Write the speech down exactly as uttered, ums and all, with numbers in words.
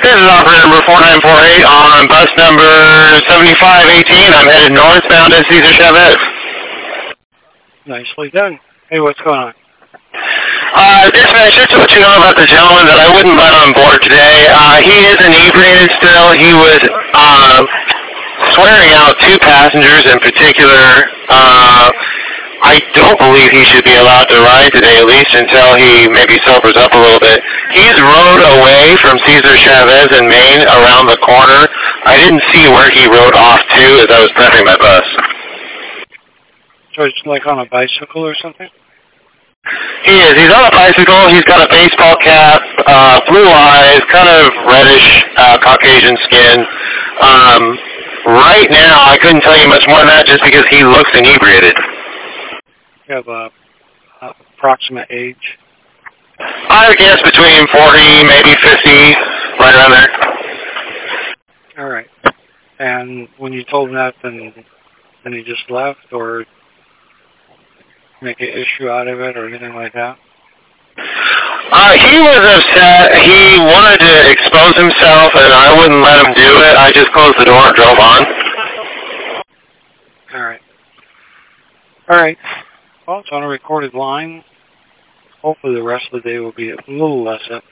This is operator number four nine four eight on bus number seventy-five eighteen. I'm headed northbound at Cesar Chavez. Nicely done. Hey, what's going on? Uh, dispatch, just to let you know about the gentleman that I wouldn't let on board today. Uh, he is inebriated still. He was uh, swearing out two passengers in particular. Uh, I don't believe he should be allowed to ride today, at least until he maybe sobers up a little bit. He's rode away from Cesar Chavez in Maine around the corner. I didn't see where he rode off to as I was prepping my bus. So it's like on a bicycle or something? He is. He's on a bicycle. He's got a baseball cap, uh, blue eyes, kind of reddish, uh, Caucasian skin. Um, right now, I couldn't tell you much more than that just because he looks inebriated. You have a, a approximate age? I would guess between forty, maybe fifty, right around there. All right. And when you told him that, then, then he just left, or make an issue out of it or anything like that? Uh, he was upset. He wanted to expose himself, and I wouldn't let him do it. I just closed the door and drove on. All right. All right. Well, it's on a recorded line. Hopefully the rest of the day will be a little less